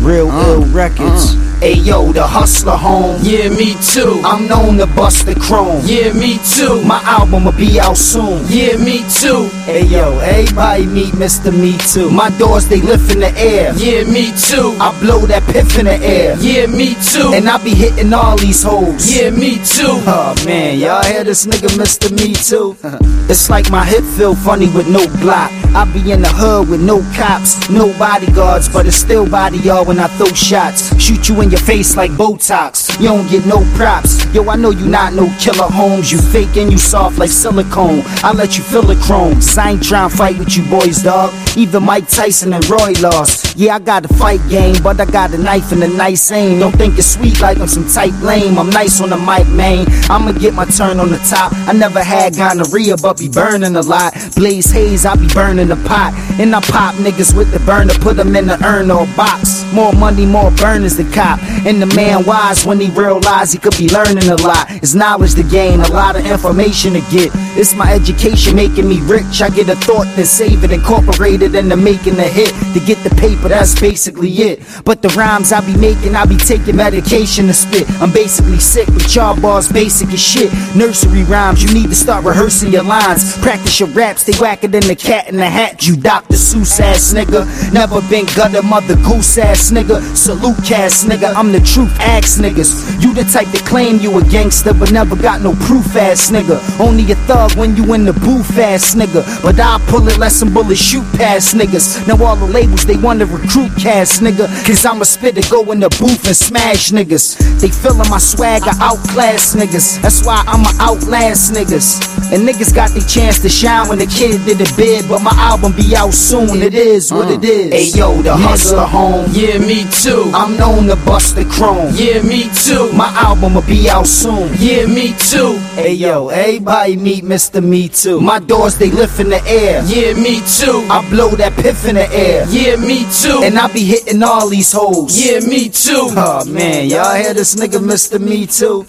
Real ill records. Ayo, the hustler home. Yeah, me too. I'm known to bust the chrome. Yeah, me too. My album will be out soon. Yeah, me too. Ayo, everybody meet Mr. Me Too. My doors, they lift in the air. Yeah, me too. I blow that piff in the air. Yeah, me too. And I be hitting all these hoes. Yeah, me too. Oh man, y'all hear this nigga Mr. Me Too? It's like my hip feel funny with no block. I be in the hood with no cops, no bodyguards, but it's still body y'all when I throw shots. Shoot you in your face like Botox. You don't get no props. Yo, I know you not no killer Holmes. You fake and you soft like silicone. I let you feel the chrome. I ain't tryna fight with you boys, dog. Even Mike Tyson and Roy lost. Yeah, I got a fight game, but I got a knife and a nice aim. Don't think it's sweet like I'm some type lame. I'm nice on the mic, man. I'ma get my turn on the top. I never had gonorrhea, but be burning a lot. Blaze haze, I be burning the pot. And I pop niggas with the burner, put them in the urn or box. More money, more burners the cop. And the man wise when he realize he could be learning a lot. It's knowledge to gain, a lot of information to get. It's my education making me rich. I get a thought, then save it, incorporate it into making a hit. To get the paper, that's basically it. But the rhymes I be making, I be taking medication to spit. I'm basically sick with y'all bars, basic as shit. Nursery rhymes, you need to start rehearsing your lines. Practice your raps, they whacker than the cat in the hat. You Dr. Seuss ass nigga. Never been gutter, mother goose ass nigga. Salute cast nigga, I'm the truth ass niggas. You the type to claim you a gangster, but never got no proof ass nigga. Only a thug when you in the booth ass nigga. But I'll pull it, let some bullets shoot past niggas. Now all the labels, they wanna recruit cast nigga. Cause I'm a spitter, go in the booth and smash niggas. They feelin' my swag, I outclass niggas. That's why I'ma outlast niggas. And niggas got their chance to shine when the kid did a bid. But my album be out soon, it is what it is. Ayo, the hustler home. Yeah, me too. I'm known to bust the chrome. Yeah, me too. My album will be out soon. Yeah, me too. Ayo, everybody meet Mr. Me Too. My doors, they lift in the air. Yeah, me too. I blow that piff in the air. Yeah, me too. And I be hitting all these hoes. Yeah, me too. Oh man, y'all hear this nigga Mr. Me Too?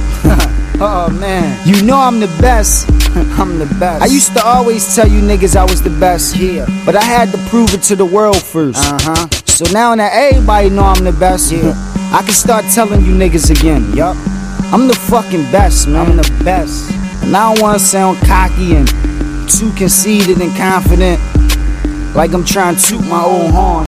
Oh man, you know I'm the best. I'm the best. I used to always tell you niggas I was the best. Yeah, but I had to prove it to the world first. So now that everybody know I'm the best, I can start telling you niggas again. Yup, I'm the fucking best, man. I'm the best. And I don't wanna sound cocky and too conceited and confident, like I'm trying to toot my own horn.